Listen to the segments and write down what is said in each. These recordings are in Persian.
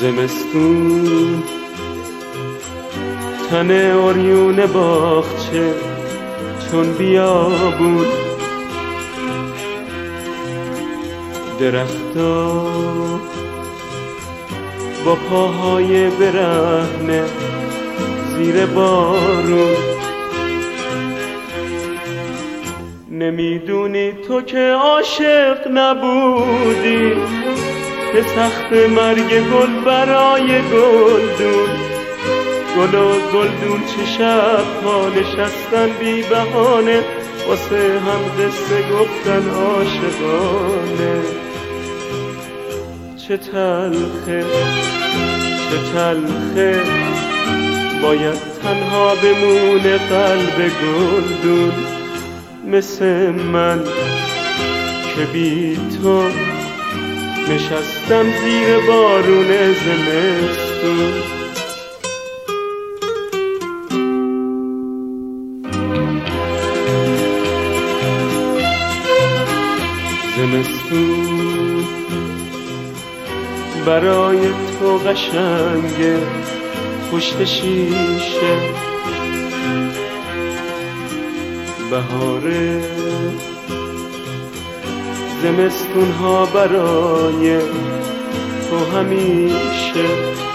زمستون تن عریون باغچه چون بیابون، درختا با پاهای برهنه زیر بارون. نمیدونی تو که عاشق نبودی که تخت مرگ گل برای گلدون، گل و گلدون چه شب‌ها نشستن بی بهانه واسه هم قصه گفتن عاشقانه. چه تلخه چه تلخه باید تنها بمونه قلب گلدون، مثل من که بی تو نشستم زیر بارون زمستون. زمستون برای تو قشنگه پشت شیشه، بهاره زمستون ها برای تو همیشه.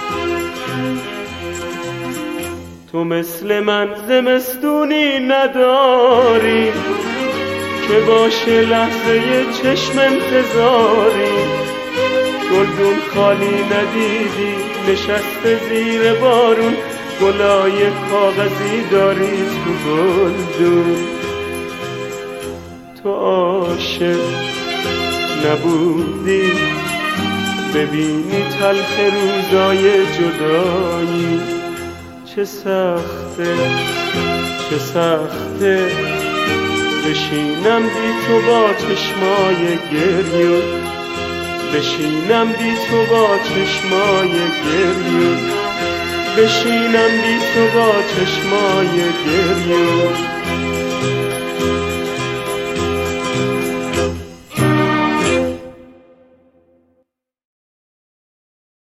تو مثل من زمستونی نداری که باشه لحظه چشم انتظاری، گلدون خالی ندیدی نشسته زیر بارون، گلای کاغذی داری تو گلدون. تو عاشق نبودی ببینی تلخ روزای جدایی، چه سخته چه سخته بشینم بی تو با چشمای گریون، بشینم بی تو با چشمای گریون، بشینم بی تو با چشمای گریون.